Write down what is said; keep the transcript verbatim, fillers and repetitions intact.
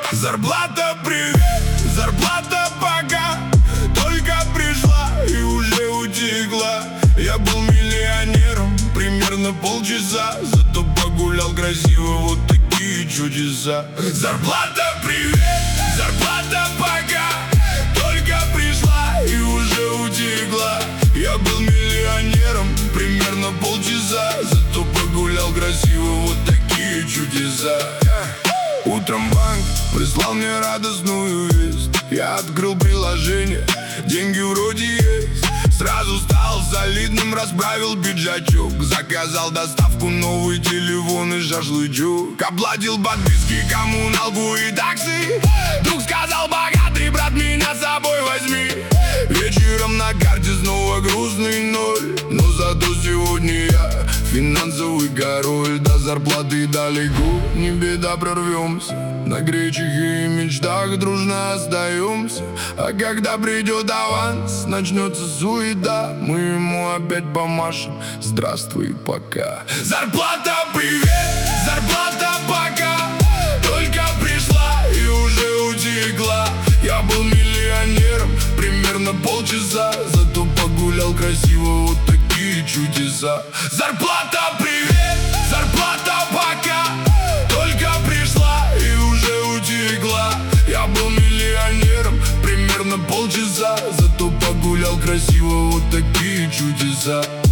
Зарплата привет, зарплата пока, только пришла и уже утекла. Я был миллионером примерно полчаса, зато погулял красиво, вот такие чудеса. Зарплата привет, зарплата пока, только пришла и уже утекла. Я был миллионером примерно полчаса, зато погулял красиво, вот такие чудеса. Утром банк прислал мне радостную весть. Я открыл приложение, деньги вроде есть. Сразу стал солидным, расправил пиджачок. Заказал доставку, новый телефон и шашлычок. Оплатил подписки, коммуналку и такси. Друг сказал: богатый брат, меня с собой возьми. Вечером на карте снова грустный ноль, но зато сегодня я финансовый король. До зарплаты далеко, не беда, прорвемся. На гречихе и мечтах дружно остаемся. А когда придет аванс, начнется суета, мы ему опять помашем: здравствуй, пока. Зарплата привет, зарплата пока, только пришла и уже утекла. Я был миллионером примерно полчаса, зато погулял красиво, вот такие чудеса. Зарплата привет, зарплата пока, только пришла и уже утекла. Я был миллионером примерно полчаса, зато погулял красиво, вот такие чудеса.